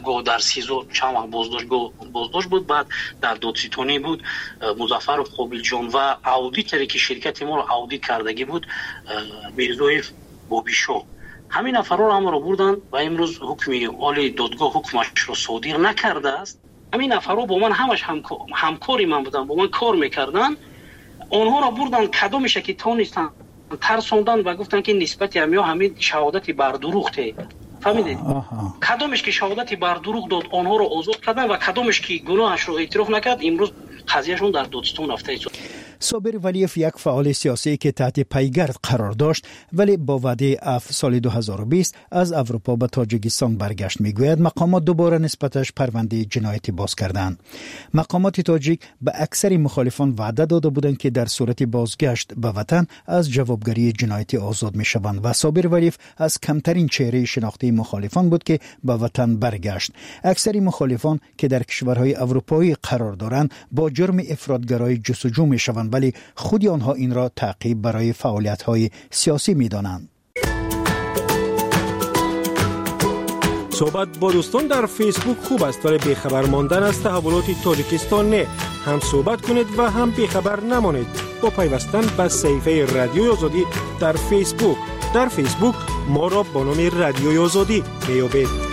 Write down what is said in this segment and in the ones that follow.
گاه در 13 چند وقت بازداشت بود. بعد در دادستانی بود مظفر قابلجان و اودیتری که شرکت ما رو اودیت کردگی بود میرزویف بابیشو، همین افراد هم رو بردن و امروز حکمی عالی دادگاه حکمش رو صادر نکرده است. همین افراد با من همش همکاری من بودن، با من کار میکردن. آنها را بردن کدامش که تونستن ترسوندن و گفتن که نسبت همین شهادت بر دروغه. فهمیدید؟ کدامش که شهادت بر دروغ داد آنها را آزاد کردن و کدامش که گناهش رو اعتراف نکرد امروز قضیهشون در دادستان رفته شد. صابر ولیف یک فعال سیاسی که تحت پیگرد قرار داشت ولی با وعده عفو سال 2020 از اروپا به تاجیکستان برگشت میگوید مقامات دوباره نسبتش پرونده جنایتی باز کردند. مقامات تاجیک به اکثر مخالفان وعده داده بودند که در صورت بازگشت به وطن از جوابگری جنایتی آزاد میشوند و صابر ولیف از کمترین چهره شناخته مخالفان بود که به وطن برگشت. اکثر مخالفان که در کشورهای اروپایی قرار دارند با جرم افراطگرایی جستجو میشوند ولی خود آنها این را تعقیب برای فعالیت‌های سیاسی می‌دانند. صحبت با دوستان در فیسبوک خوب است ولی بیخبر ماندن از تحولات تاجیکستان نه. هم صحبت کنید و هم بیخبر نمانید با پیوستن به صفحه رادیوی آزادی در فیسبوک. در فیسبوک ما را با نام رادیوی آزادی میابید.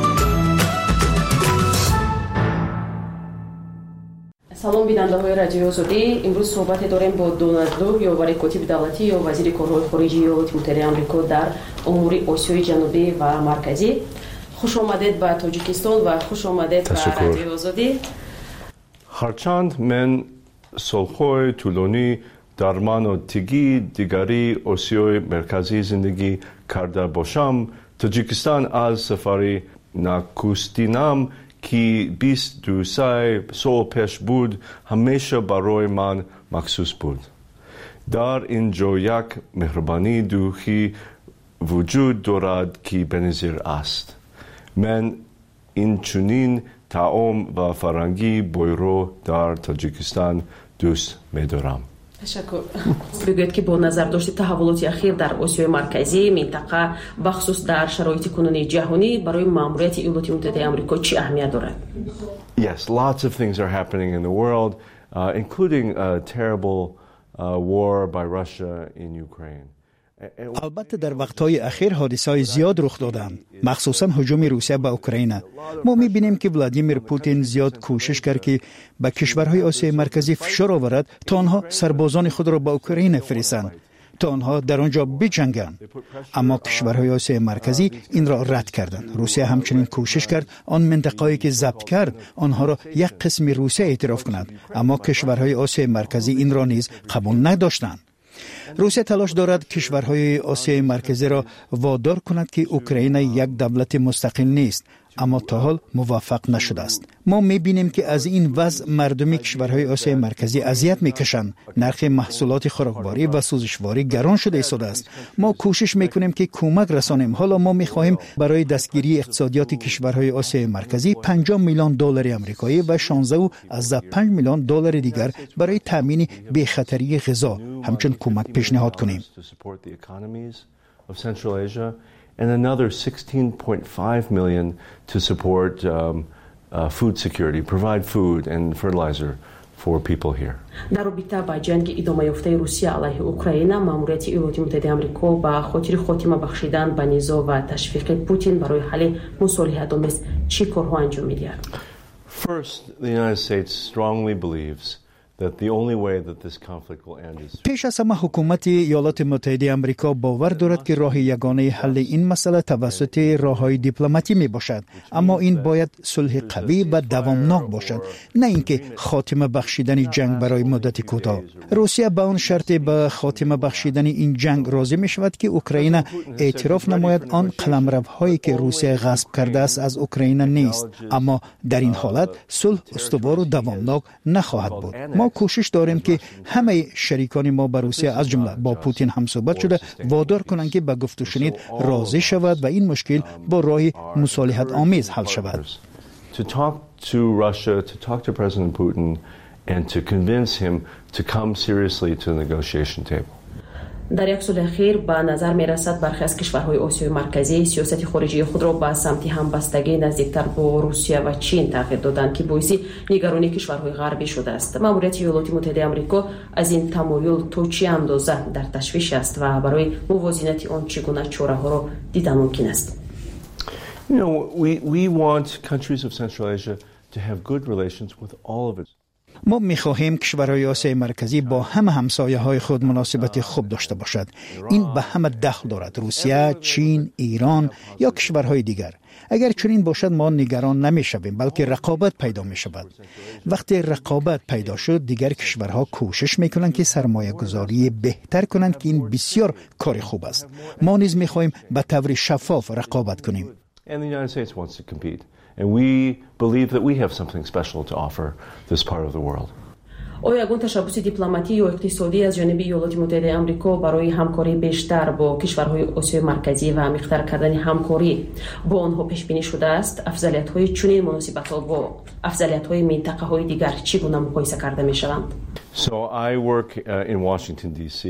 سلام بیننده های رادیو آزادی. امروز صحبت داریم با دونالد لو یا وزیر کاتب دولتی یا وزیر کارهای خارجی ایالات متحده آمریکا در امور آسیای جنوبی و مرکزی. خوش آمدید به تاجیکستان و خوش آمدید به رادیو آزادی. هرچند من سالهای طولانی در مناطقی دیگری آسیای مرکزی زندگی کرده باشم، تاجیکستان از سفری نخستینم که 22 سال پیش بود همیشه برای من مخصوص بود. در اینجا یک مهربانی دوخی وجود دارد که بنظیر است. من این چنین طعام و فرهنگی بویرو در تاجیکستان دوست می‌دارم. تشکر. بگوید که با نظر داشت تحولات اخیر در آسیای مرکزی منطقه بخصوص در شرایط کنونی جهانی برای ماموریت ایالات متحده آمریکا چه اهمیت دارد؟ Yes, lots of things are happening in the world, including a terrible war by Russia in Ukraine. البته در وقتهای اخیر حادثه‌های زیاد رخ دادند، مخصوصا هجوم روسیه به اوکراین. ما می‌بینیم که ولادیمیر پوتین زیاد کوشش کرد که به کشورهای آسیای مرکزی فشار آورد تا آنها سربازان خود را به اوکراین فرستند تا آنها در آنجا بجنگند. اما کشورهای آسیای مرکزی این را رد کردند. روسیه همچنین کوشش کرد آن منطقه‌ای که ضبط کرد آنها را یک قسم روسیه اعتراف کند، اما کشورهای آسیای مرکزی این را نیز قبول نداشتند. روسیه تلاش دارد کشورهای آسیای مرکزی را وادار کند که اوکراین یک دولت مستقل نیست، اما تا حال موفق نشده است. ما می‌بینیم که از این وضع مردم کشورهای آسیای مرکزی اذیت می‌کشند. نرخ محصولات خوراکباری و سوزشواری گران شده ایستاده است. ما کوشش می‌کنیم که کمک رسانیم. حالا ما می‌خواهیم برای دستگیری اقتصادیات کشورهای آسیای مرکزی 50 میلیون دلار آمریکایی و 16.5 میلیون دلار دیگر برای تامین بی‌خطری غذا همچنین کمک پیشنهاد کنیم. And another 16.5 million to support food security, provide food and fertilizer for people here. در رابطه با جنگ ادامه یافته روسیه علیه اوکراین، ماموریت ایالات متحده آمریکا با خاطر خاتمه بخشیدن به نزاع و تشویق پوتین برای حل مصالحه‌آمیز چه کارها انجام می‌دهد؟ First, the United States strongly believes that the only way that this conflict will end is پیش از همه حکومت ایالات متحده آمریکا باور دارد که راه یگانه حل این مسئله توسط راه‌های دیپلماتی می باشد، اما این باید صلح قوی و دوامناک باشد، نه اینکه خاتمه بخشیدن جنگ برای مدت کوتاه. روسیه با آن شرط به خاتمه بخشیدن این جنگ راضی می شود که اوکراین اعتراف نماید آن قلمروهایی که روسیه غصب کرده است از اوکراین نیست، اما در این حالت صلح استوار و دوامناک نخواهد بود. ما کوشش داریم که همه شریکان ما با روسیه از جمله با پوتین هم صحبت شده وادار کنند که به گفت و شنید راضی شود و این مشکل با راه مصالحت آمیز حل شود. To talk to Russia, to talk to President Putin and to convince him to come seriously to the negotiation table. در یک سال اخیر به نظر می رسد برخی از کشورهای آسیای مرکزی سیاست خارجی خود را به سمت همبستگی نزدیکتر با روسیه و چین تغییر دادند که باعث نگرانی کشورهای غربی شده است. ماموریت ایالات متحده آمریکا از این تمایل تا چه اندازه در تشویش است و برای موازنت آن چگونه چاره‌ها را دیدن ممکن است؟ You know, we want countries of Central Asia to have good relations with all of its. ما می‌خواهیم کشورهای آسیای مرکزی با همه همسایه‌های خود مناسبت خوب داشته باشد. این به همه دخل دارد: روسیه، چین، ایران یا کشورهای دیگر. اگر چنین باشد ما نگران نمی‌شویم، بلکه رقابت پیدا می‌شود. وقتی رقابت پیدا شد، دیگر کشورها کوشش می‌کنند که سرمایه‌گذاری بهتر کنند که این بسیار کار خوب است. ما نیز می‌خواهیم به طور شفاف رقابت کنیم. And the United States wants to compete. And we believe that we have something special to offer this part of the world. آیا یگان تشبس دیپلماتی یا اقتصادی از جانب ایالات متحده آمریکا برای همکاری بیشتر با کشورهای آسیای مرکزی و عمیق‌تر کردن همکاری با آنها پیش بینی شده است؟ افضلیت‌های چنین مناسبت‌ها با افضلیت‌های منطقه‌های دیگر چگونه مقایسه کرده می‌شوند؟ So I work in Washington D.C.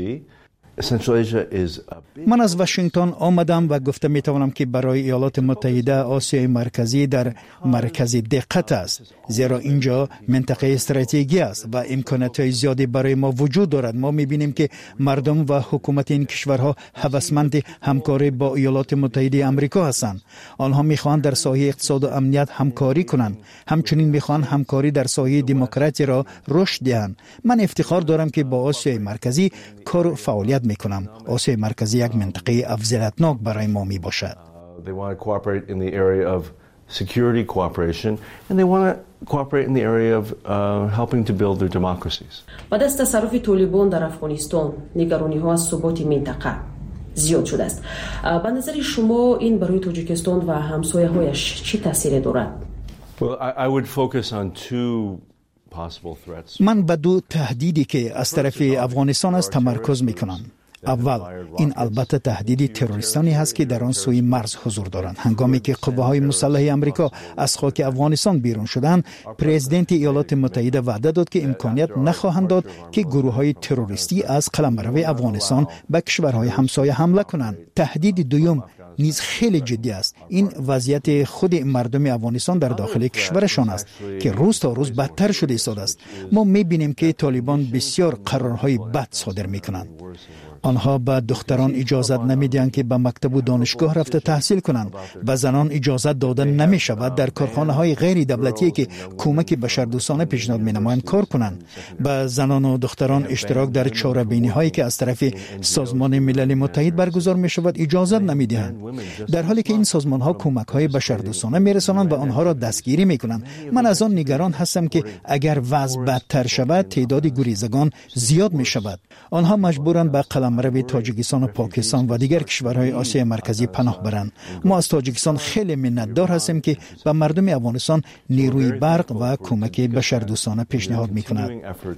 من از واشنگتن آمدم و گفته می توانم که برای ایالات متحده آسیای مرکزی در مرکز دقت است، زیرا اینجا منطقه استراتژیکی است و امکانات زیادی برای ما وجود دارد. ما می بینیم که مردم و حکومت این کشورها هوسمند همکاری با ایالات متحده آمریکا هستند. آنها می خواهند در ساحه اقتصاد و امنیت همکاری کنند، همچنین می خواهند همکاری در ساحه دموکراسی را رشد دهند. من افتخار دارم که با آسیای مرکزی کار و فعالیت میکنم. آسیای مرکزی یک منطقه افضلیتناک برای ما می باشد. They want to cooperate in the area of security cooperation and they want to cooperate in the area of helping to build their democracies. بعد از تصرف طالبان در افغانستان، نگرانی ها از ثبات منطقه زیاد شده است. به نظر شما این برای تاجیکستان و همسایه‌هایش چه تأثیری دارد؟ Well, I would focus on two possible threats. من به دو تهدیدی که از طرف افغانستان است تمرکز میکنم. اول، این البته تهدید تروریستانی هست که در آن سوی مرز حضور دارند. هنگامی که قوه‌های مسلح آمریکا از خاک افغانستان بیرون شدند، پرزیدنت ایالات متحده وعده داد که امکانیت نخواهند داد که گروه‌های تروریستی از قلمرو افغانستان به کشورهای همسایه حمله کنند. تهدید دوم نیز خیلی جدی است. این وضعیت خود مردم افغانستان در داخل کشورشان است که روز تا روز بدتر شده ایستاده است. ما می‌بینیم که طالبان بسیار قرارهای بد صادر می‌کنند. آنها به دختران اجازت نمیدهند که به مکتب و دانشگاه رفته تحصیل کنند. به زنان اجازت داده نمی شود در کارخانه‌های غیر دولتی که کمک بشردوستانه پیشنهاد می‌نمایند کار کنند. به زنان و دختران اشتراک در چاره‌بینی‌هایی که از طرف سازمان ملل متحد برگزار می‌شود اجازت نمی‌دهند، در حالی که این سازمان‌ها کمک‌های بشردوستانه می‌رسانند و آنها را دستگیری می‌کنند. من از آن نگران هستم که اگر وضع بدتر شود تعداد گریزگان زیاد می‌شود. آنها مجبورند به قلمرو تاجیکستان و پاکستان و دیگر کشورهای آسیای مرکزی پناه برند. ما از تاجیکستان خیلی منتدار هستیم که به مردم افغانستان نیروی برق و کمک بشردوستانه پیشنهاد می‌کند.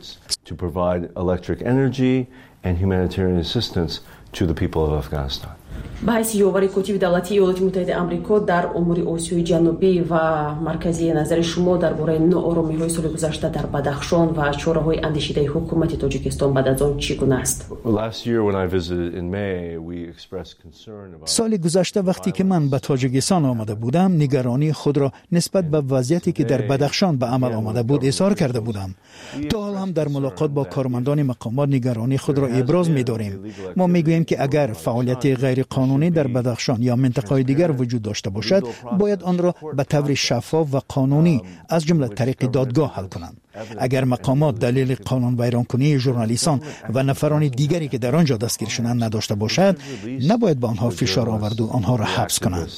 به حیث یاور کتیب دولتی ایالات متحده آمریکا در امور آسیای جنوبی و مرکزی، نظر شما درباره ناآرامی‌های سال گذشته در بدخشان و چاره‌های اندیشیده حکومت تاجیکستان بعد از آن چگونه است؟ سال گذشته وقتی که من به تاجیکستان آمده بودم، نگرانی خود را نسبت به وضعیتی که در بدخشان به عمل آمده بود اظهار کرده بودم. تا حال هم در ملاقات با کارمندان مقامات نگرانی خود را ابراز می‌داریم. ما می‌گوییم که اگر فعالیت غیر قانونی در بدخشان یا منطقه‌های دیگر وجود داشته باشد، باید آن را به طور شفاف و قانونی از جمله طریق دادگاه حل کنند. اگر مقامات دلیل قانون ویرانکنی ژورنالیستان و نفران دیگری که در آنجا دستگیر شدند نداشته باشد، نباید به آنها فشار آورد و آنها را حبس کنند.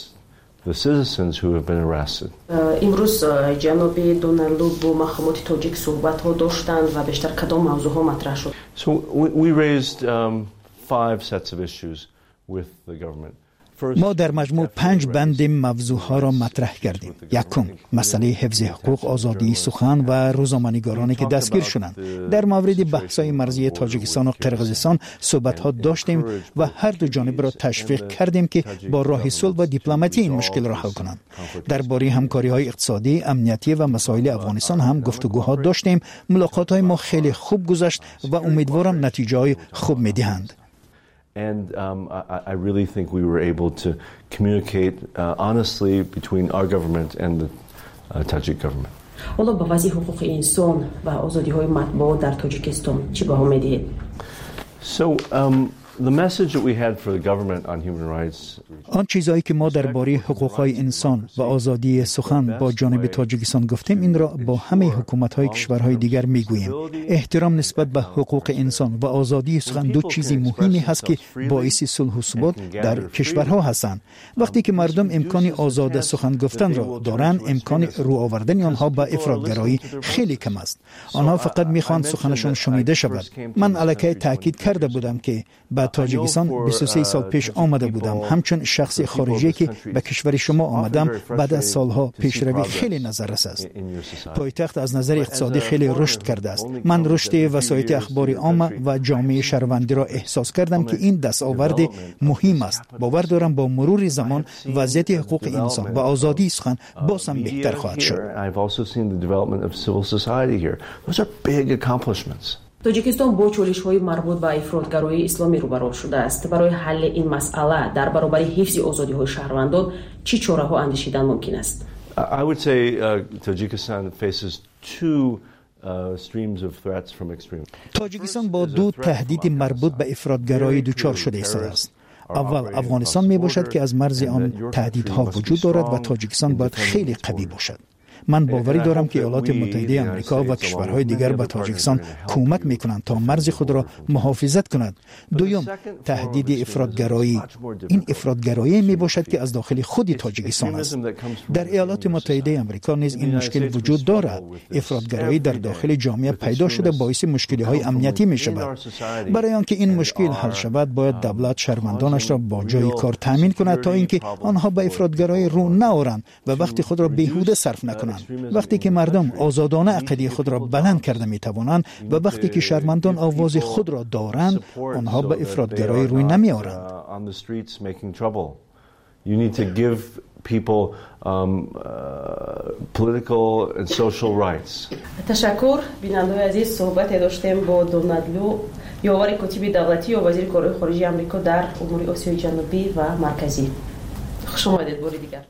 امروز جناب دونالد با مقامات تاجیک صحبت‌ها داشتند و بیشتر کدام موضوع‌ها مطرح شد؟ So we raised 5 sets of issues with the government. ما در مجموع 5 بند موضوعها را مطرح کردیم. یکم، مسئله حفظ حقوق، آزادی سخن و روزنامه‌نگارانی که دستگیر شدند. در مورد بحث‌های مرزی تاجیکستان و قرقیزستان صحبت‌ها داشتیم و هر دو جانب را تشویق کردیم که با راه صلح و دیپلماتی این مشکل را حل کنند. درباره همکاری‌های اقتصادی، امنیتی و مسائل افغانستان هم گفتگوها داشتیم. ملاقات‌های ما خیلی خوب گذشت و امیدوارم نتیجه‌های خوب می‌دهند. And I really think we were able to communicate honestly between our government and the Tajik government. حالا با وضع حقوق انسان و آزادی‌های مطبوعات در تاجیکستان چی بها می‌دهید؟ So the message that we had for the government on human rights. آن چیزایی که ما درباره حقوق‌های انسان و آزادی سخن با جانب تاجیکستان گفتیم این را با همه حکومت‌های کشورهای دیگر می‌گوییم. احترام نسبت به حقوق انسان و آزادی سخن دو چیز مهمی هست که باعث صلح و ثبات در کشورها هستند. وقتی که مردم امکان آزاد سخن گفتن را دارند، امکان رو آوردن آنها به افراطگرایی خیلی کم است. آنها فقط می‌خواهند سخنشان شنیده شود. من علیه تاکید کرده بودم که به تاجیکستان 23 سال پیش آمده بودم، همچون شخص خارجی که به کشور شما آمدم. بعد از سالها پیشروی خیلی نظررس است. پایتخت از نظر اقتصادی خیلی رشد کرده است. من رشد وسایط اخبار عامه و جامعه شهروندی را احساس کردم که این دستاورد مهم است. باور دارم با مرور زمان وضعیت حقوق انسان و آزادی سخن باز هم بهتر خواهد شد. تاجیکستان با چالش‌های مربوط به افراطگرایی اسلامی روبرو شده است. برای حل این مسئله در برابر حفظ آزادی‌های شهروندان چه چاره‌ها اندیشیدن ممکن است؟ I would say Tajikistan faces two streams of threats from extreme. تاجیکستان با دو تهدید مربوط به افراطگرایی دچار شده است. اول افغانستان می باشد که از مرز آن تهدیدها وجود دارد و تاجیکستان باید خیلی قوی باشد. من باوری دارم که ایالات متحده آمریکا و کشورهای دیگر به تاجیکستان کمک میکنند تا مرز خود را محافظت کند. دوم، تهدید افراطگرایی. این افراطگرایی می باشد که از داخل خود تاجیکستان است. در ایالات متحده آمریکا نیز این مشکل وجود دارد. افراطگرایی در داخل جامعه پیدا شده باعث مشکل‌های امنیتی می شود. برای آنکه این مشکل حل شود باید دولت شهروندانش را با جای کار تامین کند تا اینکه آنها به افراطگرایی رو نآورند و وقتی خود را بیهوده صرف نکنند. وقتی که مردم آزادانه عقیده خود را بلند کرده می توانند و وقتی که شهروندان آواز خود را دارند، آنها به افراطگرایی روی نمی آورند. You need to give people political and social rights. تشکر. بیننده‌های عزیز، صحبت داشتیم با دونالدو، یاور کاتب دولتی و وزیر کارهای خارجه آمریکا در امور آسیای جنوبی و مرکزی. خوش آمدید بار دیگر.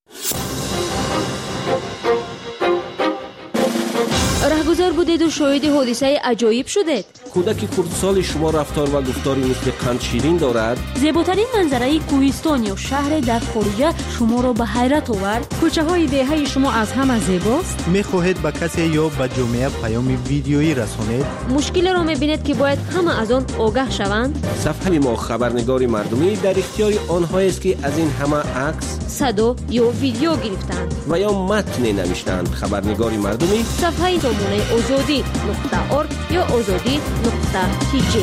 رهگذر بودید و شاهد حادثه عجایب شدید. کودک خردسال شما رفتار و گفتاری مثل قند شیرین دارد. زیباترین منظره کوهستان یا شهر در خارج شما را به حیرت آورد. کوچه های دهه شما از همه زیباست. میخواهید به کسی یا به جامعه پیام ویدیویی رسانید. مشکل را میبینید که باید همه از آن آگاه شوند. صفحه ما خبرنگار مردمی در اختیار آنهایی است که از این همه عکس، صدا یا ویدیو گرفتند و یا متن نوشتند. خبرنگار مردمی صفحه نمونه azadi.org یا azadi.tj.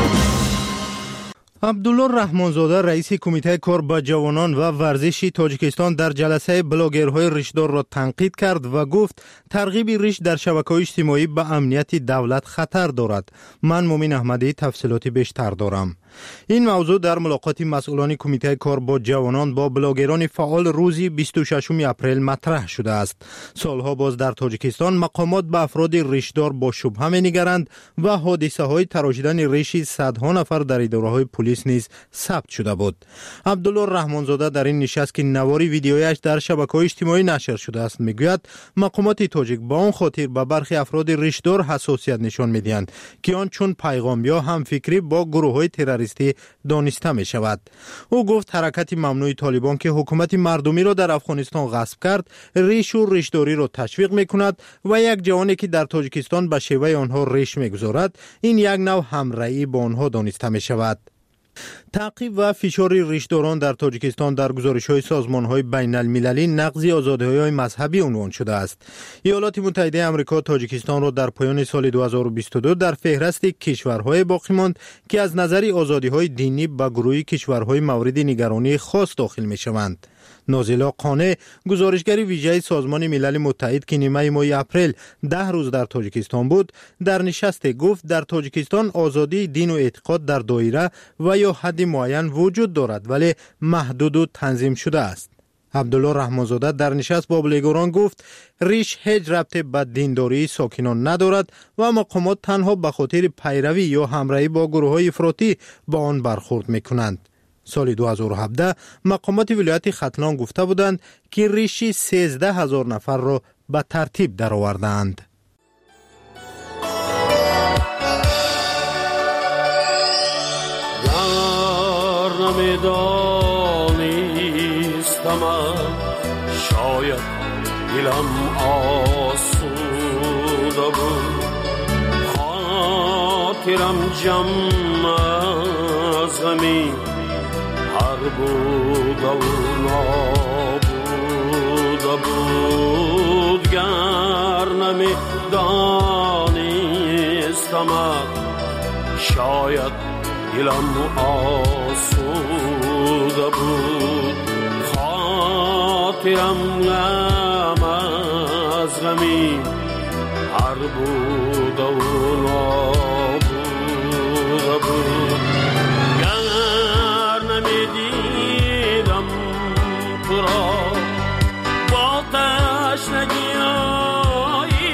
عبدالله رحمانزاده رئیس کمیته کار با جوانان و ورزشی تاجیکستان در جلسه بلاگرهای ریشدار را تنقید کرد و گفت ترغیب ریش در شبکه‌های اجتماعی به امنیت دولت خطر دارد. من مومن احمدی تفصیلاتی بیشتر دارم. این موضوع در ملاقات مسئولان کمیته کار با جوانان با بلاگران فعال روزی 26 اپریل مطرح شده است. سالها باز در تاجیکستان مقامات به افراد ریشدار با شبهه می‌نگرند و حادثه‌های تراشیدن ریش صدها نفر در اداره‌های پلیس نیز ثبت شده بود. عبدالله رحمانزاده در این نشست که نواری ویدیویش در شبکه‌های اجتماعی نشر شده است میگوید مقامات تاجیک با اون خاطر به برخی افراد ریشدار حساسیت نشان می‌دهند که آن چون پیغام یا همفکری با گروه‌های تروریستی دانسته می شود. او گفت حرکت ممنوع طالبان که حکومت مردمی را در افغانستان غصب کرد ریش و ریشداری را تشویق می کند و یک جوانی که در تاجیکستان به شیوه آنها ریش می گذارد این یک نوع همراهی با آنها دانسته می شود. تعقیب و فشار ریشداران در تاجیکستان در گزارش‌های سازمان‌های بین‌المللی نقض آزادی‌های مذهبی عنوان شده است. ایالات متحده آمریکا تاجیکستان را در پایان سال 2022 در فهرست کشورهای باقی ماند که از نظر آزادی‌های دینی به گروه کشورهای مورد نگرانی خاص داخل می‌شوند. نازلا قانع گزارشگر ویژه سازمان ملل متحد که نیمه ماه اپریل 10 روز در تاجیکستان بود در نشست گفت در تاجیکستان آزادی دین و اعتقاد در دایره و یا حد معین وجود دارد ولی محدود و تنظیم شده است. عبدالله رحمانزاده در نشست با بلگوران گفت ریش هیچ ربطی به دینداری ساکنان ندارد و مقامات تنها به خاطر پیروی یا همراهی با گروه‌های افراطی با آن برخورد می‌کنند. سال 2017 مقامات ولایت ختلان گفته بودند که ریشی 13,000 نفر را به ترتیب درآوردند. شاید دلم آسوده بود، خاطرم جمع از غمی هر بود و نابوده بود. گر نمی دانستم شاید دلم آسوده بود، خاطرم غم از غمی هر بود و نابوده بود. گر نمیدیدم تو را با تشنگی های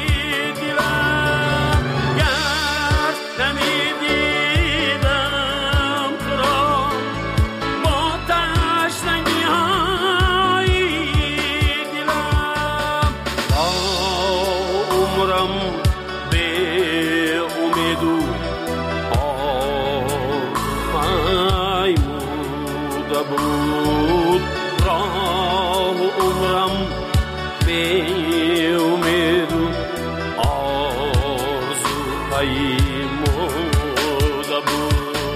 دلم، گر نمیدیدم تو را با تشنگی های دلم، با عمرم به امید و آرمیده بود، راه عمرم به امید و آرزو پیموده بود.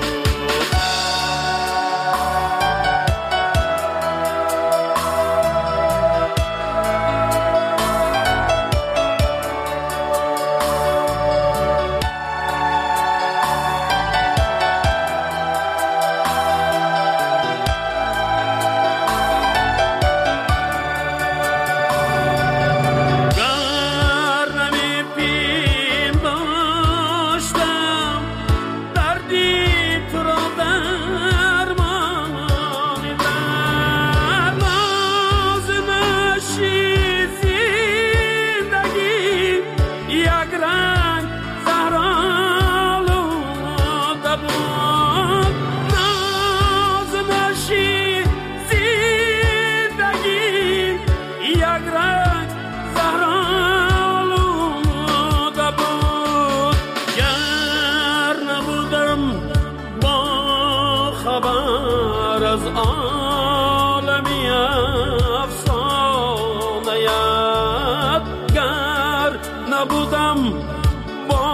نبودم با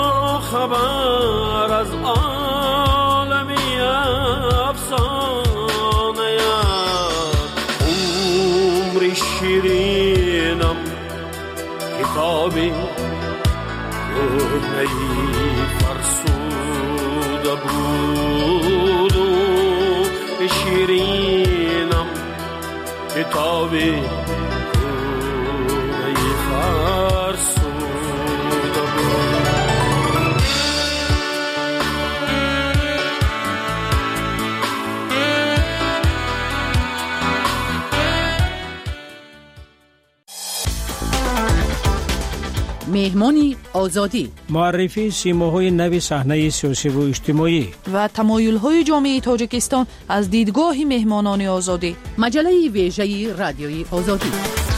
خبر از عالمی افسانه، عمر شیرینم کتابی کهنه‌ای فرسوده بود، شیرینم کتابی کهنه‌ای فرسوده بود. مهمانی آزادی، معرفی سیماهای نو صحنه سیاسی و اجتماعی و تمایل‌های جامعه تاجیکستان از دیدگاه مهمانان آزادی. مجله ویژه رادیوی آزادی.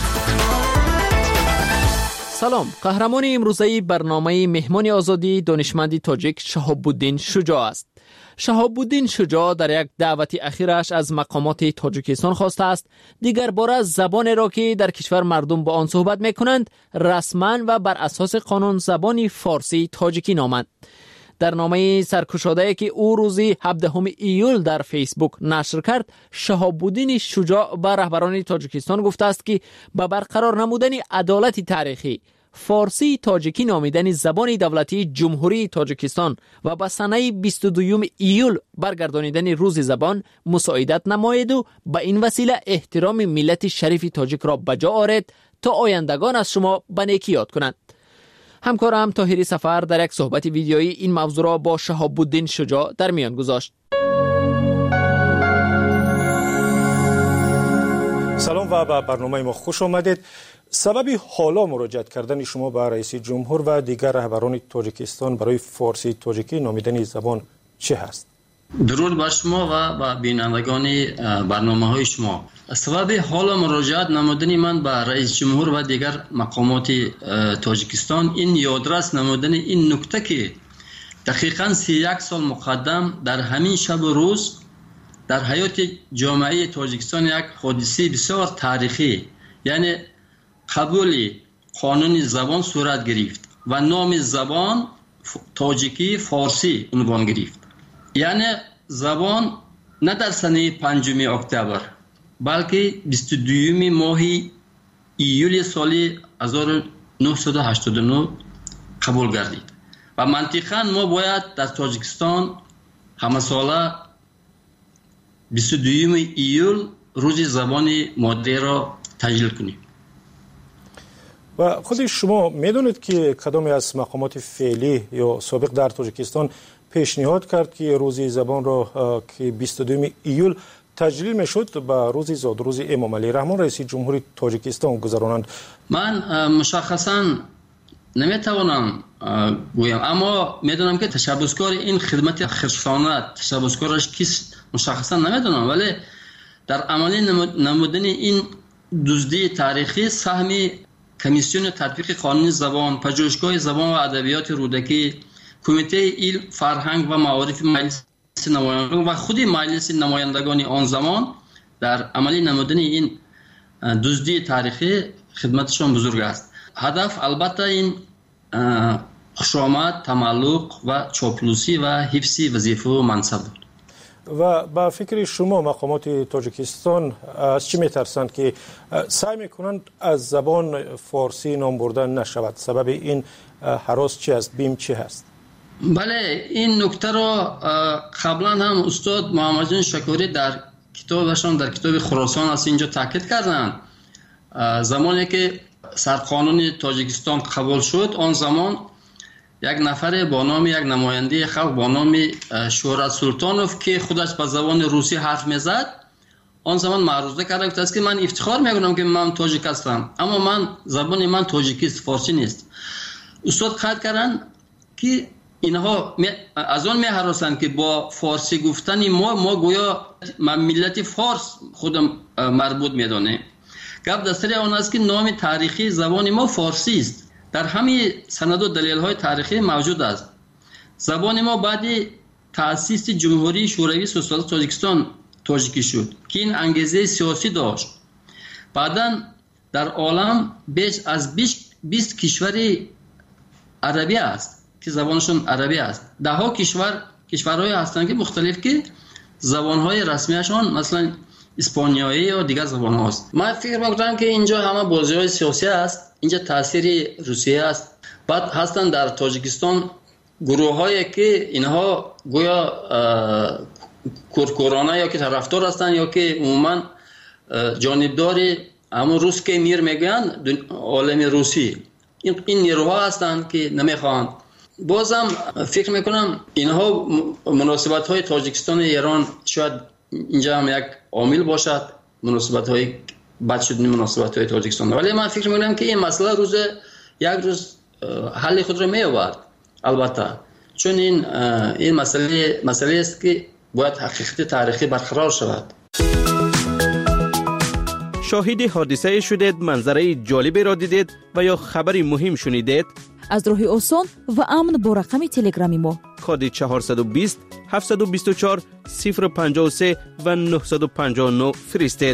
سلام، قهرمان امروزه برنامه مهمان آزادی دانشمند تاجیک شهاب‌الدین شجاع است. شهاب‌الدین شجاع در یک دعوت اخیرش از مقامات تاجیکستان خواسته است دیگر باره زبان را که در کشور مردم با آن صحبت می‌کنند رسما و بر اساس قانون زبان فارسی تاجیکی نامند. در نامه سرکشاده‌ای که او روز 17 ایول در فیسبوک نشر کرد، شهاب‌الدین شجاع به رهبران تاجیکستان گفته است که به برقرار نمودن عدالت تاریخی فارسی تاجیکی نامیدن زبان دولتی جمهوری تاجیکستان و به سنه 22 ایول برگردانیدن روز زبان مساعدت نماید و به این وسیله احترام ملت شریف تاجیک را بجا آرد تا آیندگان از شما به نیکی یاد کنند. همکارم طاهری سفر در یک صحبت ویدیویی این موضوع را با شهاب‌الدین شجاع در میان گذاشت. سلام و به برنامه ما خوش آمدید. سبب حالا مراجعت کردن شما به رئیس جمهور و دیگر رهبران تاجیکستان برای فارسی تاجیکی نامیدن زبان چه هست؟ درود بر شما و به بینندگان برنامه های شما. سبب حالا مراجعت نمودن من به رئیس جمهور و دیگر مقامات تاجیکستان این یادرس نمودن این نکته که دقیقاً 31 سال مقدم در همین شب و روز در حیات جامعه تاجیکستان یک حادثه بسیار تاریخی یعنی قبول قانون زبان صورت گرفت و نام زبان تاجیکی فارسی عنوان گرفت. یعنی زبان نه در سنه 5 اکتبر بلکه 22 ماه ایول سال 1989 قبول گردید و منطقاً ما باید در تاجیکستان همه ساله 22 ایول روز زبان مادری را تجلیل کنیم. و خود شما میدونید که کدامی از مقامات فعلی یا سابق در تاجیکستان پیشنهاد کرد که روز زبان را که 22 ایول تجلیل میشد به روز زاد روز امام علی رحمان رئیس جمهوری تاجیکستان گذرانند؟ من مشخصاً نمیتوانم گویم، اما میدونم که تشبسکار این خدمت خرسانه تشبسکارش کیست مشخصا نمیدونم، ولی در عملی نمودن این دزدی تاریخی سهم کمیسیون تطبیق قانون زبان، پژوهشگاه زبان و ادبیات رودکی، کمیته علم، فرهنگ و معارف مجلس نمایندگان و خود مجلس نمایندگان آن زمان در عملی نمودن این دزدی تاریخی خدمتشان بزرگ است. هدف البته این خوشامد، تملق و چاپلوسی و حفظ وظیفه و منصب بود. و با فکر شما مقامات تاجیکستان از چی میترسند که سعی میکنند از زبان فارسی نام بردن نشود؟ سبب این هراس چی است؟ بیم چی هست؟ بله، این نکته را قبلا هم استاد محمد جان شکوری در کتابشان در کتاب خراسان از اینجا تاکید کردند. زمانی که سرقانون تاجیکستان قبول شد، آن زمان یک نفر با نام یک نماینده خلق با نام شهرت سلطانوف که خودش به زبان روسی حرف میزد، آن زمان معروضه کرده است که من افتخار میکنم که من تاجیک هستم، اما زبان من تاجیکی است، فارسی نیست. استاد قید کردن که اینها از آن میهراسند که با فارسی گفتن ما گویا ملت فارس خودم مربوط میدانه. گپ در سر آن است که نام تاریخی زبان ما فارسی است. در همه سند و دلیل‌های تاریخی موجود است. زبان ما بعد تأسیس جمهوری شوروی سوسیالیست تاجیکستان تاجیکی شد که این انگیزه سیاسی داشت. بعداً در عالم بیش از 20 کشور عربی است که زبانشون عربی است. ده‌ها کشورهای هستند که مختلف که زبان‌های رسمیشان مثلا اسپانیایی یا دیگر زبان هاست. من فکر می‌کنم که اینجا همه بازی‌های سیاسی است، اینجا تاثیر روسیه است. بعد هستند در تاجیکستان گروه‌هایی که اینها گویا کورکورانه یا که طرفدار هستند یا که عموما جانبدار همون روس که میر میگن عالم روسی، این نیروها هستند که نمیخوان. بازم فکر میکنم اینها مناسبت‌های تاجیکستان ایران شاید اینجا هم یک عامل باشد، مناسبت‌های بد شدن مناسبت‌های تاجیکستان، ولی من فکر می‌کنم که این مسئله یک روز حل خود را می‌یابد. البته چون این مسئله است که باید حقیقت تاریخی برقرار شود. شاهد حادثه شدید، منظره جالبی را دیدید و یا خبری مهم شنیدید؟ از راه آسان و امن با رقم تلگرامی ما کد 420 724 053 و 959 فرستید.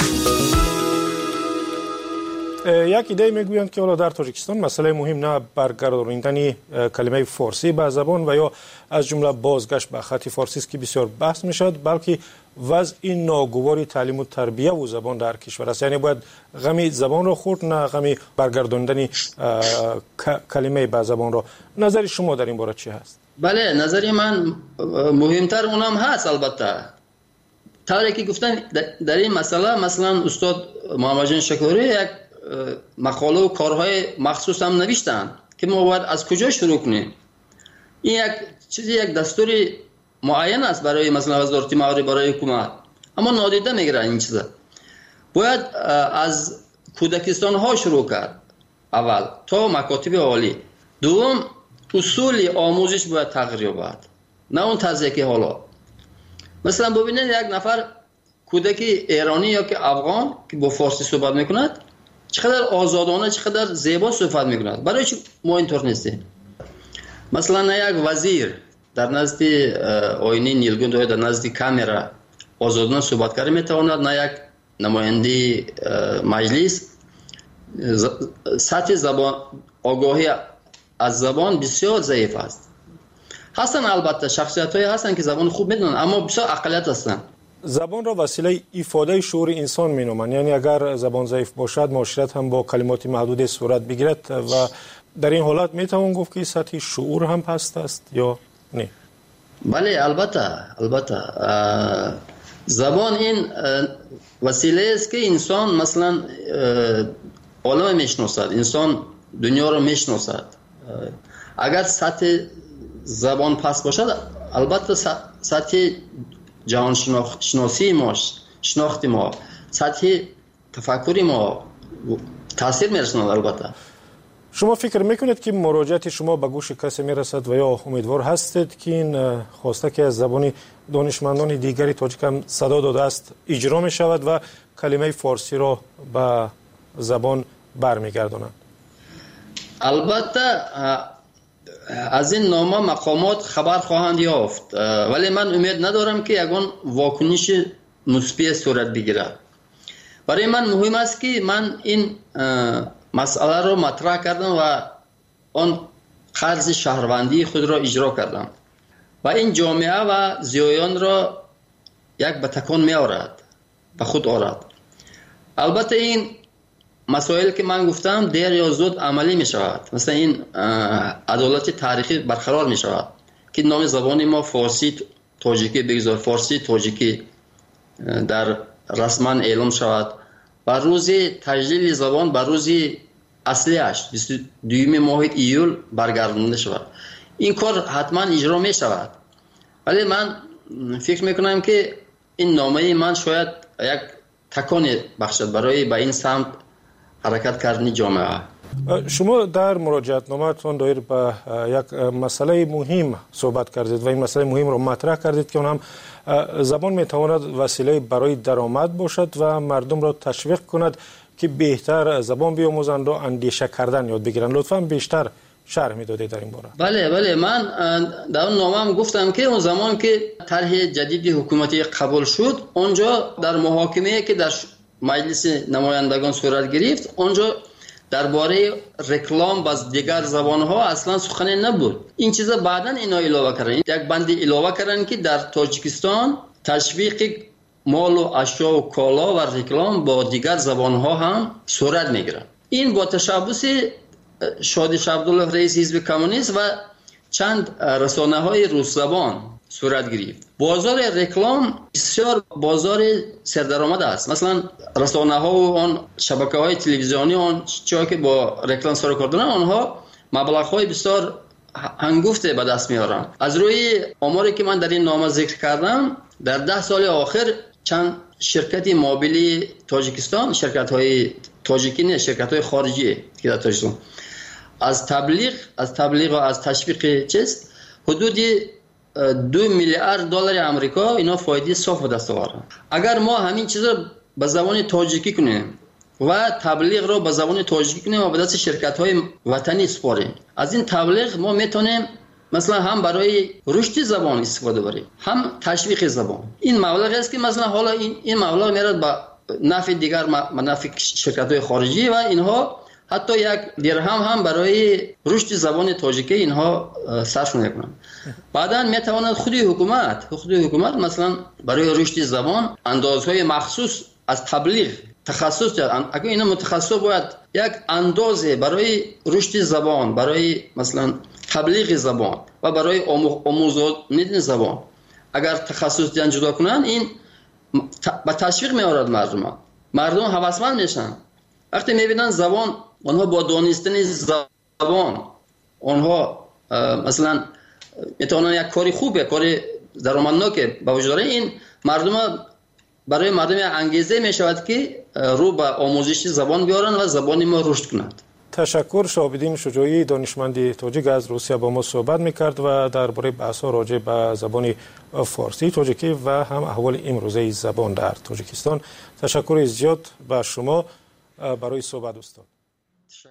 یک ایده میگویند که حالا در تاجیکستان مسئله مهم نه برگرداندن کلمه فارسی به زبان و یا از جمله بازگشت به خط فارسی است که بسیار بحث میشد، بلکه وضع این ناگوار تعلیم و تربیه و زبان در کشور است. یعنی باید غمی زبان را خورد، نه غمی برگرداندن کلمه به زبان را. نظر شما در این باره چی هست؟ بله، نظری من مهمتر اونم هست. البته طوری که گفتن در این مسئله، مثلا استاد محمد جان شکوری یک مقاله و کارهای مخصوص هم نوشتن که ما باید از کجا شروع کنیم. این یک دستور معین است برای مثلا وزارت معارف، برای حکومت، اما نادیده میگیرن این چیزا. باید از کودکستان ها شروع کرد اول تا مکاتب عالی. دوم اصول آموزش باید تغییر یابد، نه اون طرزی که حالا. مثلا ببینید یک نفر کودک ایرانی یا که افغان که با فارسی صحبت میکند چقدر آزادانه، چقدر زیبا صحبت میکند. برای چی ما اینطور نیستیم؟ مثلا یک وزیر در نزد آینه نیلگون در نزد کامرا آزادانه صحبت کرده میتواند، نه یک نماینده مجلس. سطح زبان آگاهی از زبان بسیار ضعیف است. هستن البته شخصیت‌هایی هستن که زبان خوب میدونن، اما بسیار اقلیت هستن. زبان را وسیله ایفاده شعور انسان مینامند، یعنی اگر زبان ضعیف باشد معاشرت هم با کلمات محدود صورت بگیرد و در این حالت میتوان گفت که سطح شعور هم پست است یا نه؟ بله البته زبان این وسیله است که انسان مثلا عالم میشناسد، انسان دنیا رو میشناسد. اگر سطح زبان پست باشد البته سطح جهان شناسی ما، شناخت ما، سطح تفکری ما تاثیر میرساند. البته شما فکر میکنید که مراجعت شما به گوش کسی میرسد و یا امیدوار هستید که این خواسته که از زبان دانشمندان دیگری تاجیک هم صدا داده است اجرا می شود و کلمه فارسی را به زبان برمیگردانند؟ البته از این نامه مقامات خبر خواهند یافت، ولی من امید ندارم که یگان واکنش مثبت صورت بگیرد. برای من مهم است که من این مسئله رو مطرح کردم و آن قرض شهروندی خود را اجرا کردم و این جامعه و زیایان را یک به تکان می آورد، به خود آورد. البته این مسائل که من گفتم دیر یا زود عملی می شود. مثلا این عدالت تاریخی برقرار می شود که نام زبان ما فارسی تاجیکی بگذار، فارسی تاجیکی در رسما اعلام شود و روز تجلیل زبان به روز اصلیش 22 ماه ایول برگردانده شود. این کار حتما اجرا می شود، ولی من فکر می کنم که این نامه من شاید یک تکان بخشد برای به این سمت حرکت کردن جامعه. شما در مراجعت نامه‌تان دایر به یک مسئله مهم صحبت کردید و این مسئله مهم را مطرح کردید که اون هم زبان میتواند وسیله برای درآمد باشد و مردم را تشویق کند که بهتر زبان بیاموزند و اندیشه کردن یاد بگیرند. لطفاً بیشتر شرح میدادید در این باره. بله من در اون نامه‌ام گفتم که اون زمان که طرح جدید حکومتی قبول شد، اونجا در محاکمه‌ای که در مجلس نمایندگان صورت گرفت، اونجا درباره رکلام و دیگر زبان‌ها اصلا سخنی نبود. این چیزا بعداً اینا علاوه کردن، یک بند علاوه کردن که در تاجیکستان تشویق مال و اشیا و کالا و رکلام با دیگر زبان‌ها هم صورت میگیرد. این با تشبث شادی عبدالله رئیس حزب کمونیست و چند رسانه‌های روس زبان صورت گرفت. بازار رکلام بسیار بازار سردرآمد است. مثلا رسانه‌ها و آن شبکه‌های تلویزیونی آن چیزی که با رکلام سر کار دارن، آنها مبلغ‌های بسیار هنگفته به دست میارن. از روی آماری که من در این نامه ذکر کردم، در 10 سال آخر چند شرکت مابیلی تاجیکستان، شرکت‌های تاجیکی نه، شرکت‌های خارجی که در تاجیکستان از تبلیغ و از تشویق چیز حدود 2 میلیارد دلار آمریکا اینا فایده صاف به دست آوردن. اگر ما همین چیزا به زبان تاجیکی کنیم و تبلیغ رو به زبان تاجیکی کنیم و به دست شرکت‌های وطنی سپاریم، از این تبلیغ ما میتونیم مثلا هم برای رشد زبان استفاده بریم، هم تشویق زبان. این مبلغ است که مثلا حالا این مبلغ میاد به نفع دیگر نفع شرکت‌های خارجی و اینها حتی یک درهم هم برای رشد زبان تاجیکی اینها صرف نمی‌کنند. بعداً میتواند خود حکومت مثلا برای رشد زبان اندازهای مخصوص از تبلیغ تخصص دارد. اگر اینا متخصص باید یک اندازه برای رشد زبان، برای مثلا تبلیغ زبان و برای آموزش زبان اگر تخصص دیدن جدا کنن، این با تشویق می‌آورد مردم هوسمند میشن. وقتی میبینن زبان، آنها با دانستن زبان آنها مثلا میتونن یک کاری خوبه، کاری درآمدناک به وجود داره، این مردم برای مردم انگیزه می شود که رو به آموزش زبان بیارن و زبان ما رشد کند. تشکر. شهاب‌الدین شجاعی دانشمند تاجیک از روسیه با ما صحبت می‌کرد و درباره بحث‌ها راجع به زبان فارسی تاجیکی و هم احوال امروزه زبان در تاجیکستان. تشکر زیاد به شما برای صحبت استاد.